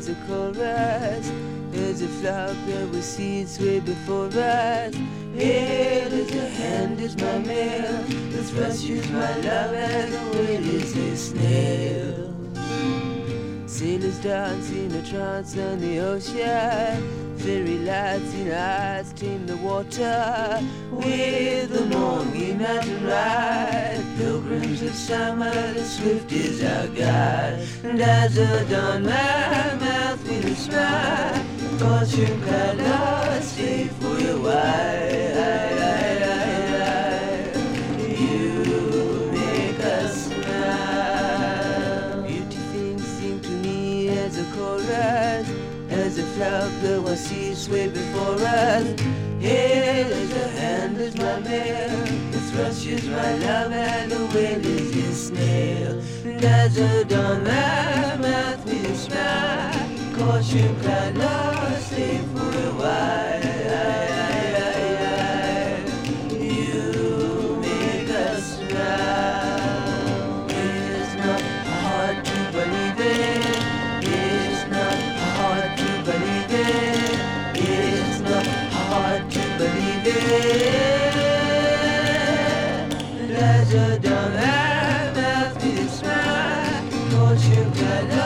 as a chorus. There's a flower bed with seeds way before us. Hail is the hand is my mail. The thrust is my love and the wind is a snail. Sailors dance in a trance on the ocean. Fairy lights in our eyes tame the water. With the morn we mountain ride. Pilgrims of summer, the swift is our guide. And as the dawn my mouth with a smile. Fortune cannot stay for a while. You make us smile. Beauty things sing to me as a chorus. As a flower girl I see sway before us. Hail is the hand is my mail. The thrush is my love and the wind is his snail. And as the dawn my mouth with a smile. Caution cannot stay for a while. You make us smile. It's not hard to believe it. It's not hard to believe it. It's not hard to believe it. And as a dawn I mouth with a smile. Caution cannot